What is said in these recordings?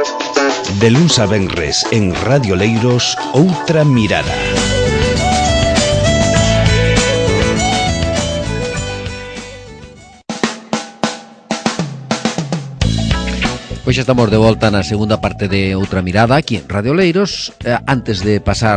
De luns a venres en Radio Leiros, Outra Mirada. Pois xa estamos de volta na segunda parte de Outra Mirada aquí en Radio Leiros. Antes de pasar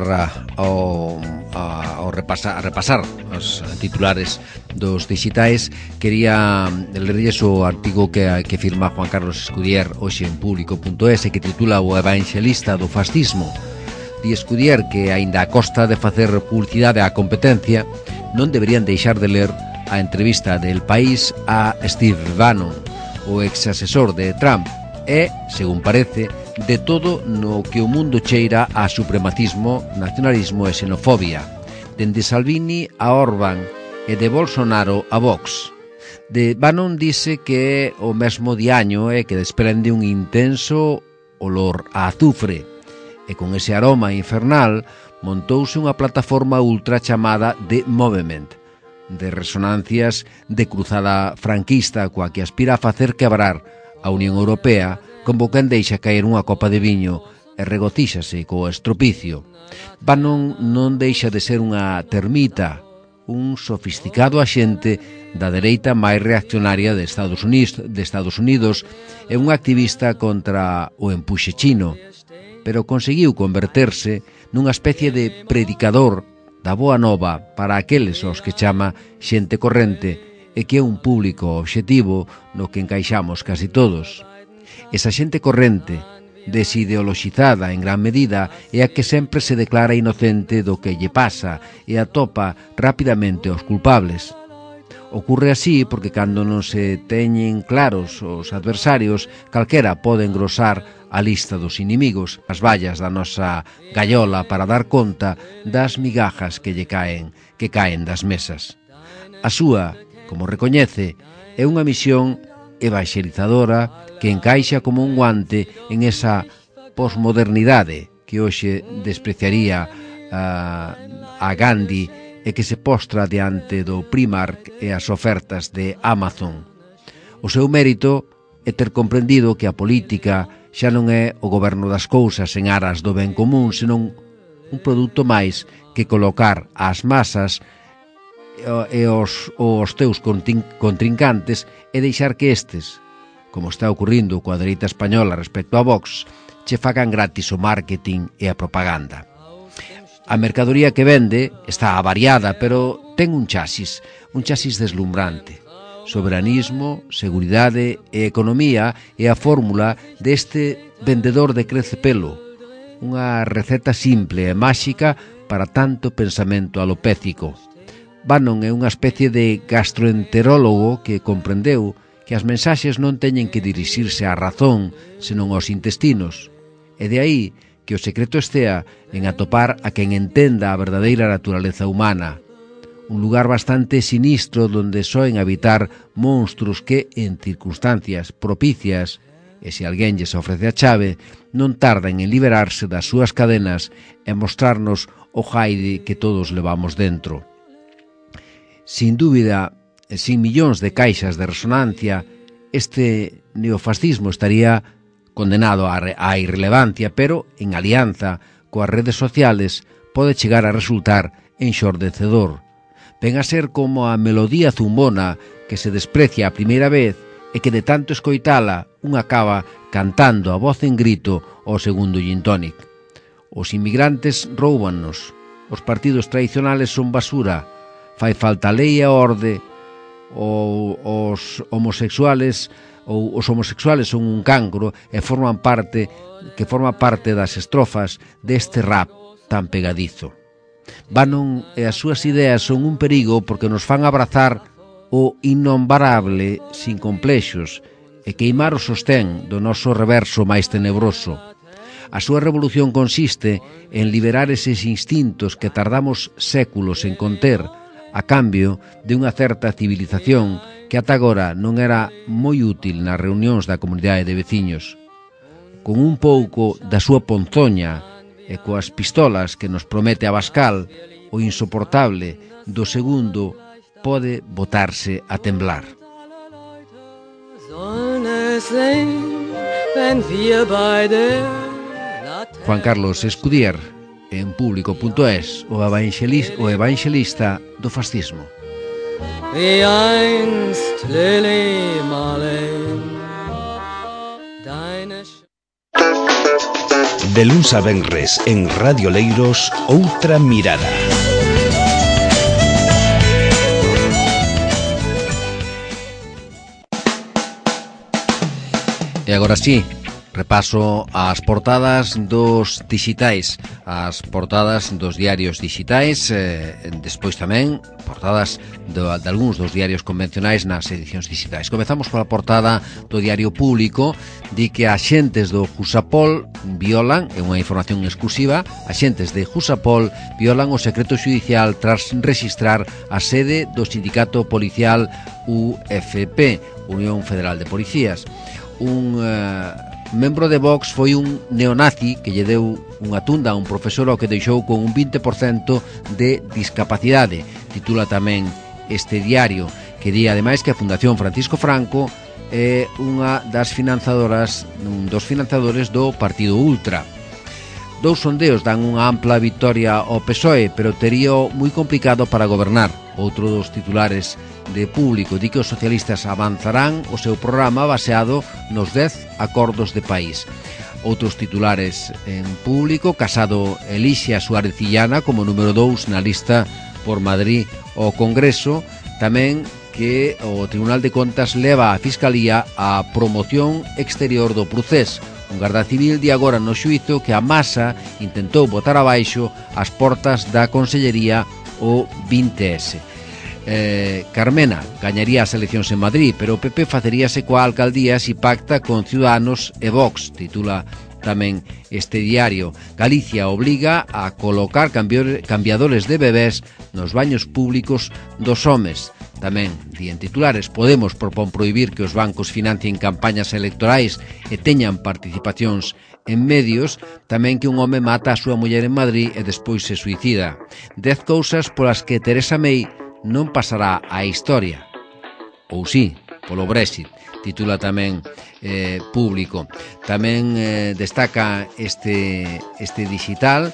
a repasar os titulares dos digitais, quería lerlles o artigo que firma Juan Carlos Escudier hoxe en Público.es, que titula O evanxelista do fascismo. Di Escudier que, aínda a costa de facer publicidade á competencia, non deberían deixar de ler a entrevista del País a Steve Bannon, o ex-asesor de Trump, e, según parece, de todo no que o mundo cheira a supremacismo, nacionalismo e xenofobia, dende Salvini a Orbán e de Bolsonaro a Vox. De Bannon dice que é o mesmo diaño e que desprende un intenso olor a azufre, e con ese aroma infernal montouse unha plataforma ultra chamada The Movement, de resonancias de cruzada franquista coa que aspira a facer quebrar a Unión Europea, como quen deixa caer unha copa de viño e regotíxase co estropicio. Bannon non deixa de ser unha termita, un sofisticado axente da dereita máis reaccionaria de Estados Unidos e un activista contra o empuxe chino, pero conseguiu converterse nunha especie de predicador da boa nova para aqueles aos que chama xente corrente e que é un público obxectivo no que encaixamos casi todos. Esa xente corrente, desideoloxizada en gran medida, é a que sempre se declara inocente do que lle pasa e atopa rapidamente os culpables. Ocurre así porque cando non se teñen claros os adversarios, calquera pode engrosar a lista dos inimigos, as vallas da nosa gallola para dar conta das migajas que caen das mesas. A súa, como recoñece, é unha misión evanxelizadora que encaixa como un guante en esa posmodernidade que hoxe despreciaría a Gandhi e que se postra diante do Primark e as ofertas de Amazon. O seu mérito é ter comprendido que a política xa non é o goberno das cousas en aras do ben común, senón un produto máis que colocar ás masas e os teus contrincantes e deixar que estes, como está ocurrindo coa dereita española respecto a Vox, che fagan gratis o marketing e a propaganda. A mercadoría que vende está avariada, pero ten un chasis deslumbrante. Soberanismo, seguridade e economía é a fórmula deste vendedor de crecepelo, unha receta simple e máxica para tanto pensamento alopécico. Bannon é unha especie de gastroenterólogo que comprendeu que as mensaxes non teñen que dirixirse á razón, senón aos intestinos. E de aí que o secreto estea en atopar a quen entenda a verdadeira naturaleza humana. Un lugar bastante sinistro donde soen habitar monstruos que, en circunstancias propicias, e se alguén lles ofrece a chave, non tardan en liberarse das súas cadenas e mostrarnos o jaide que todos levamos dentro. Sin dúbida, sin millóns de caixas de resonancia, este neofascismo estaría condenado á irrelevancia, pero, en alianza coas redes sociales, pode chegar a resultar enxordecedor. Ven a ser como a melodía zumbona que se desprecia a primeira vez e que de tanto escoitala un acaba cantando a voz en grito ao segundo gin tonic. Os inmigrantes roubannos, os partidos tradicionales son basura, fai falta lei e orde, os homosexuales son un cancro e forma parte das estrofas deste rap tan pegadizo. Bannon e as súas ideas son un perigo porque nos fan abrazar o innombrable sin complexos e queimar o sostén do noso reverso máis tenebroso. A súa revolución consiste en liberar eses instintos que tardamos séculos en conter, a cambio de unha certa civilización que ata agora non era moi útil nas reunións da comunidade de veciños. Con un pouco da súa ponzoña e coas pistolas que nos promete Abascal, o insoportable do segundo pode botarse a temblar. wenn wir beide Juan Carlos Escudier, en Público.es, o evangelista do fascismo. wie einst Lili Marleen. Deine De luns a venres en Radio Leiros, outra mirada. E agora sí, repaso as portadas dos dixitais, as portadas dos diarios dixitais, despois tamén portadas de algúns dos diarios convencionais nas edicións dixitais. Comezamos pola portada do Diario Público, di que axentes do Jusapol violan, é unha información exclusiva, axentes de Jusapol violan o secreto xudicial tras registrar a sede do sindicato policial UFP, Unión Federal de Policías. Un membro de Vox foi un neonazi que lle deu unha tunda a un profesor ao que deixou con un 20% de discapacidade. Titula tamén este diario, que di ademais que a Fundación Francisco Franco é unha das finanzadoras, un dos financiadores do Partido Ultra. Dous sondeos dan unha ampla victoria ao PSOE, pero teríao moi complicado para gobernar. Outro dos titulares de Público di que os socialistas avanzarán o seu programa baseado nos 10 acordos de país. Outros titulares en Público: Casado elixe a Suárez Illana como número 2 na lista por Madrid ao Congreso. Tamén que o Tribunal de Contas leva a Fiscalía a promoción exterior do Procés. Un garda civil di agora no xuízo que a masa intentou botar abaixo as portas da Consellería o 20S. Carmena gañaría as eleccións en Madrid, pero o PP faceríase coa alcaldía si pacta con Ciudadanos e Vox, titula tamén este diario. Galicia obliga a colocar cambiadores de bebés nos baños públicos dos homes. Tamén, di en titulares, Podemos propón prohibir que os bancos financien campañas electorais e teñan participacións en medios. Tamén que un home mata a súa muller en Madrid e despois se suicida. 10 cousas polas que Teresa May non pasará á historia. Ou sí, polo Brexit, titula tamén Público. Tamén destaca este digital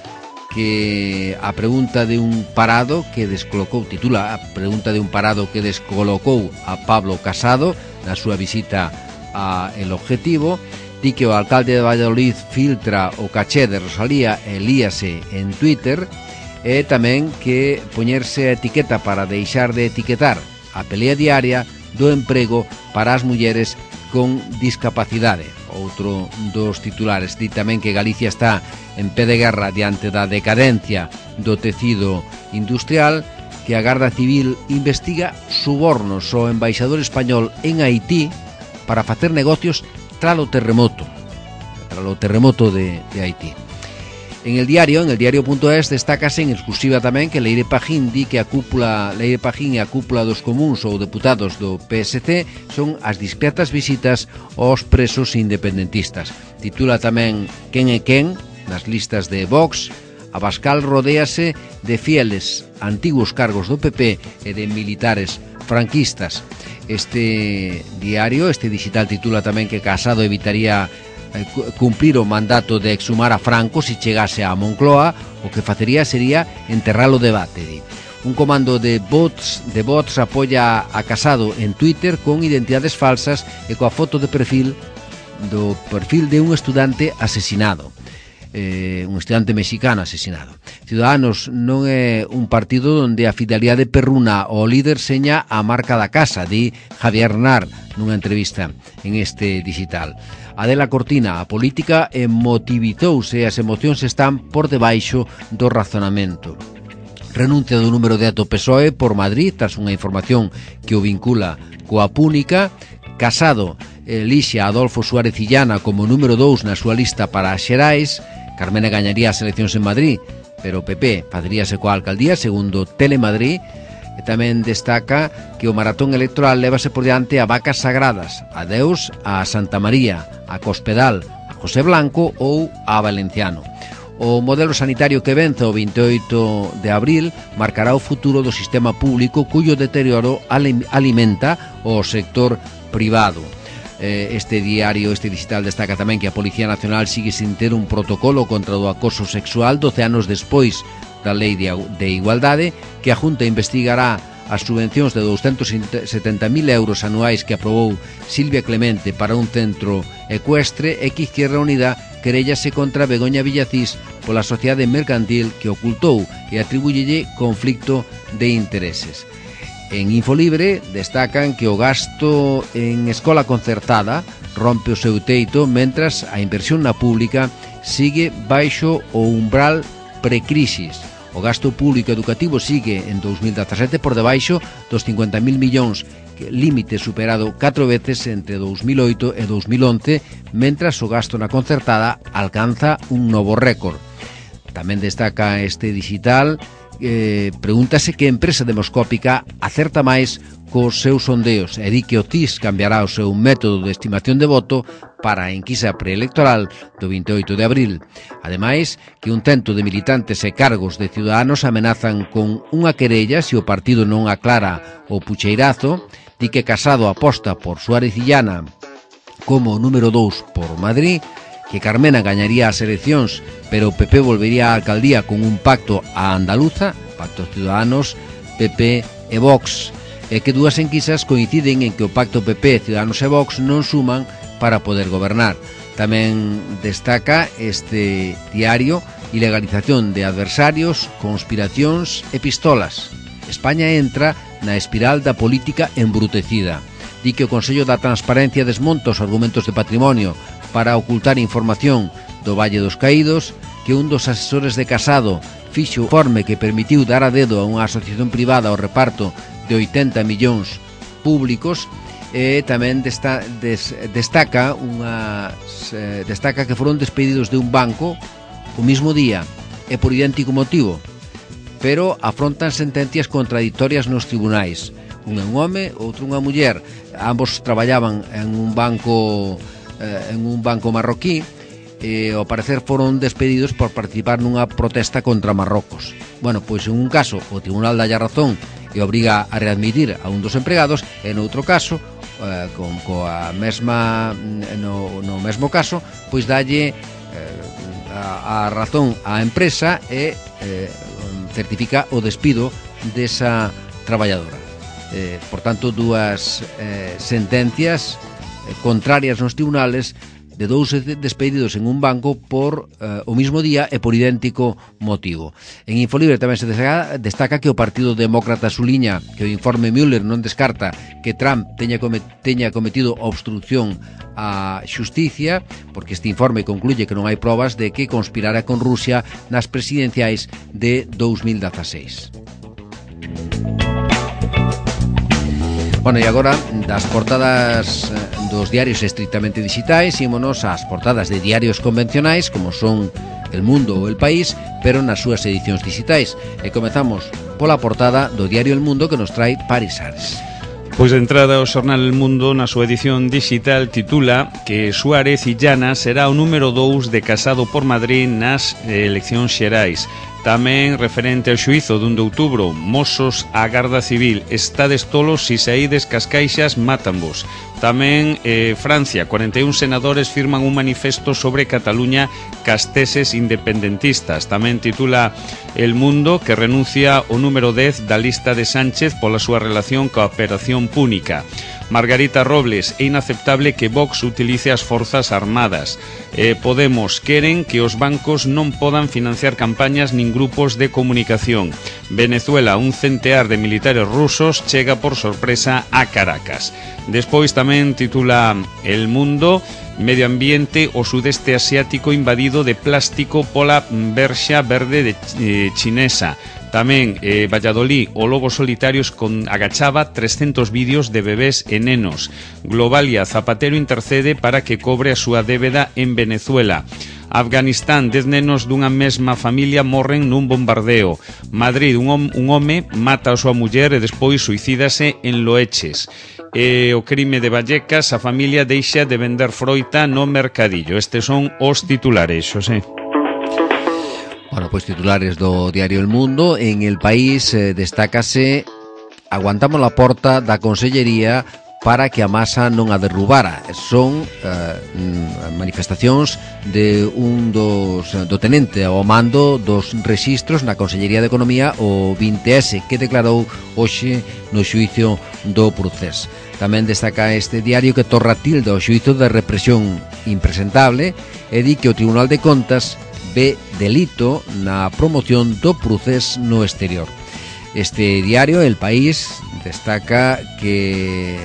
que a pregunta de un parado que descolocou, titula a pregunta de un parado que descolocou a Pablo Casado na súa visita a El Objetivo. Di que o alcalde de Valladolid filtra o caché de Rosalía e líase en Twitter. E tamén que poñerse a etiqueta para deixar de etiquetar, a pelea diaria do emprego para as mulleres con discapacidade. Outro dos titulares. Di tamén que Galicia está en pé de guerra diante da decadencia do tecido industrial, que a Garda Civil investiga subornos ao embaixador español en Haití para facer negocios tralo terremoto de Haití. En el diario.es destácase en exclusiva tamén que Leire Pagín di que Leire Pagín e a cúpula dos comuns ou deputados do PSC son as discretas visitas aos presos independentistas. Titula tamén Quen é quen nas listas de Vox. Abascal rodéase de fieles antigos cargos do PP e de militares franquistas. Este digital titula tamén que Casado evitaría cumplir o mandato de exhumar a Franco si chegase a Moncloa. O que facería sería enterrar o debate. Un comando de bots apoia a Casado en Twitter con identidades falsas e coa foto de perfil de un estudante asesinado, un estudante mexicano asesinado. Ciudadanos non é un partido onde a fidelidade perruna ao líder seña a marca da casa, di Javier Nar nunha entrevista en este digital. Adela Cortina: a política emotivizouse e as emocións están por debaixo do razonamento. Renuncia do número 10 do PSOE por Madrid tras unha información que o vincula coa Púnica. Casado elixe a Adolfo Suárez Illana como número 2 na súa lista para as Xerais. Carmena gañaría as eleccións en Madrid, pero o PP faceríase coa alcaldía, segundo Telemadrid. E tamén destaca que o maratón electoral lévase por diante a vacas sagradas, a Deus, a Santa María, a Cospedal, a José Blanco ou a Valenciano. O modelo sanitario que vence o 28 de abril marcará o futuro do sistema público, cuyo deterioro alimenta o sector privado. Este diario, este digital, destaca tamén que a Policía Nacional sigue sin ter un protocolo contra o acoso sexual 12 anos despois da Lei de Igualdade, que a Junta investigará as subvencións de 270.000 euros anuais que aprobou Silvia Clemente para un centro ecuestre, e que Izquierda Unida queréllase contra Begoña Villacís pola sociedade mercantil que ocultou e atribúyelle conflicto de intereses. En Infolibre destacan que o gasto en escola concertada rompe o seu teito, mentras a inversión na pública sigue baixo o umbral precrisis. O gasto público educativo sigue en 2017 por debaixo dos 50.000 millóns, límite superado 4 veces entre 2008 e 2011, mentras o gasto na concertada alcanza un novo récord. Tamén destaca este digital, pregúntase que empresa demoscópica acerta máis cos seus sondeos, e di que o CIS cambiará o seu método de estimación de voto para a enquisa preelectoral do 28 de abril. Ademais, que un cento de militantes e cargos de Ciudadanos amenazan con unha querella se o partido non aclara o pucheirazo. Di que Casado aposta por Suárez Illana como número 2 por Madrid, que Carmena gañaría as eleccións, pero o PP volvería á alcaldía con un pacto a andaluza, pacto Ciudadanos, PP e Vox, e que dúas enquisas coinciden en que o pacto PP, Ciudadanos e Vox non suman para poder gobernar. Tamén destaca este diario ilegalización de adversarios, conspiracións e pistolas. España entra na espiral da política embrutecida. Di que o Consello da Transparencia desmonta os argumentos de patrimonio para ocultar información do Valle dos Caídos, que un dos asesores de Casado fixo informe que permitiu dar a dedo a unha asociación privada ao reparto de 80 millóns públicos. E tamén destaca que foron despedidos de un banco o mismo día e por idéntico motivo, pero afrontan sentencias contradictorias nos tribunais. Un é un home, outro unha muller. Ambos traballaban en un banco marroquí, e ao parecer foron despedidos por participar nunha protesta contra Marrocos. Bueno, pois en un caso o tribunal dalle a razón e obriga a readmitir a un dos empregados, e no outro caso, no mesmo caso, pois dalle a razón á empresa e certifica o despido desa traballadora. Por tanto, dúas sentencias contrarias nos tribunales de dous despedidos en un banco por o mismo día e por idéntico motivo. En Infolibre tamén se destaca que o Partido Demócrata suliña que o informe Mueller non descarta que Trump teña cometido obstrucción á xusticia, porque este informe concluye que non hai probas de que conspirara con Rusia nas presidenciais de 2016. Bueno, e agora das portadas dos diarios estritamente digitais, ímonos ás portadas de diarios convencionais como son El Mundo ou El País, pero nas súas edicións digitais. E comezamos pola portada do diario El Mundo, que nos trae Paris Ares. Pois de entrada o xornal El Mundo na súa edición digital titula que Suárez Illana será o número 2 de Casado por Madrid nas eleccións xerais. Tamén referente ao xuízo dun de outubro, mozos á Garda Civil, estades tolos si saídes cas caixas mátanvos. Tamén Francia, 41 senadores firman un manifesto sobre Cataluña cas teses independentistas. Tamén titula El Mundo que renuncia o número 10 da lista de Sánchez pola súa relación coa Operación Púnica. Margarita Robles, é inaceptable que Vox utilice as forzas armadas. Podemos queren que os bancos non podan financiar campañas nin grupos de comunicación. Venezuela, un centear de militares rusos chega por sorpresa a Caracas. Despois tamén titula El Mundo, Medio Ambiente, o sudeste asiático invadido de plástico pola berxa verde chinesa. Tamén Valladolid, o lobo solitarios agachaba 300 vídeos de bebés e nenos. Globalia, Zapatero intercede para que cobre a súa débeda en Venezuela. Afganistán, 10 nenos dunha mesma familia morren nun bombardeo. Madrid, un home mata a súa muller e despois suicídase en Loeches. O crime de Vallecas, a familia deixa de vender froita no mercadillo. Estes son os titulares, Xosé. Bueno, pois titulares do diario El Mundo. En El País destácase aguantamos la porta da Consellería para que a masa non a derrubara. Son manifestacións de do tenente ao mando dos rexistros na Consellería de Economía, o 20S, que declarou hoxe no xuízo do Procés. Tamén destaca este diario que Torra tilda o xuízo de represión impresentable e di que o Tribunal de Contas ve delito na promoción do Procés no exterior. Este diario, El País, destaca que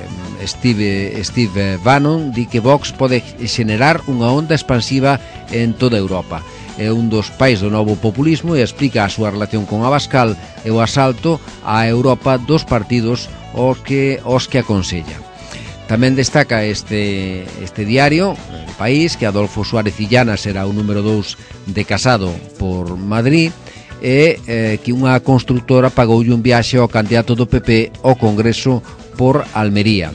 Steve Bannon di que Vox pode xenerar unha onda expansiva en toda Europa. É un dos pais do novo populismo e explica a súa relación con Abascal e o asalto á Europa dos partidos os que aconsella. Tamén destaca este diario, El País, que Adolfo Suárez Illana será o número 2 de Casado por Madrid, e que unha constructora pagoulle un viaxe ao candidato do PP ao Congreso por Almería.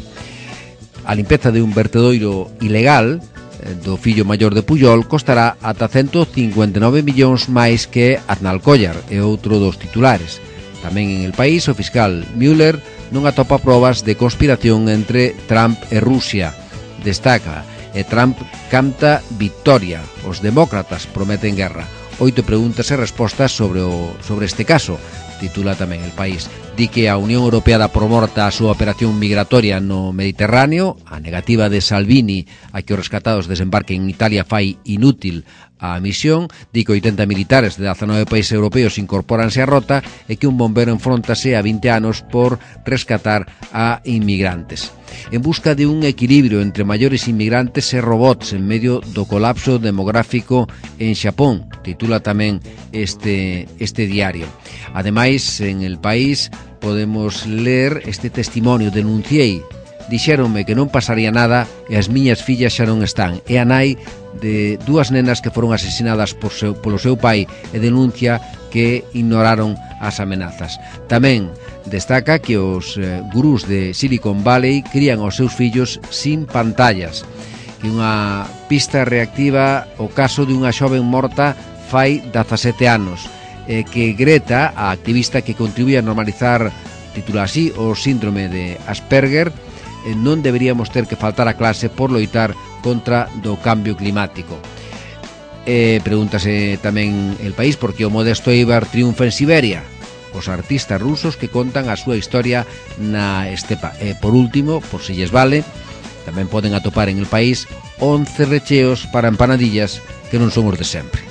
A limpeza de un vertedoiro ilegal do fillo maior de Pujol costará ata 159 millóns máis que Aznalcóllar, é outro dos titulares. Tamén en El País, o fiscal Müller non atopa probas de conspiración entre Trump e Rusia. Destaca, Trump canta victoria, os demócratas prometen guerra. 8 preguntas e respostas sobre este caso, titula tamén El País. Di que a Unión Europea dá por morta a súa operación migratoria no Mediterráneo, a negativa de Salvini a que os rescatados desembarquen en Italia fai inútil a misión, di que 80 militares de 19 países europeos incorpóranse á rota e que un bombero enfróntase a 20 anos por rescatar a inmigrantes. En busca de un equilibrio entre maiores inmigrantes e robots en medio do colapso demográfico en Xapón, titula tamén este diario. Ademais, en El País podemos ler este testimonio: denunciei, dixéronme que non pasaría nada e as miñas fillas xa non están. É a nai de 2 nenas que foron asesinadas polo seu pai e denuncia que ignoraron as amenazas. Tamén destaca que os gurús de Silicon Valley crían os seus fillos sin pantallas, que unha pista reactiva o caso de unha xoven morta fai 17 anos, que Greta, a activista que contribuye a normalizar, titula así, o síndrome de Asperger, non deberíamos ter que faltar a clase por loitar contra do cambio climático. Pregúntase tamén El País por que o modesto Eibar triunfa en Siberia, os artistas rusos que contan a súa historia na estepa. E por último, por si lles vale, tamén poden atopar en El País 11 recheos para empanadillas que non son os de sempre.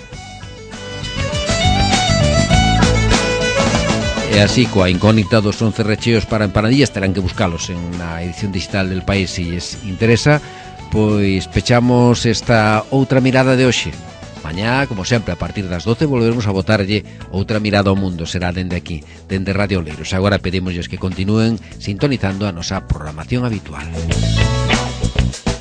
E así, coa incógnita dos 11 recheos para empanadillas, terán que buscalos en na edición digital del País se lles interesa. Pois pechamos esta outra mirada de hoxe. Mañá, como sempre, a partir das 12 volveremos a botarlle outra mirada ao mundo. Será dende aquí, dende Radio Oleiros. Agora pedimosles que continúen sintonizando a nosa programación habitual.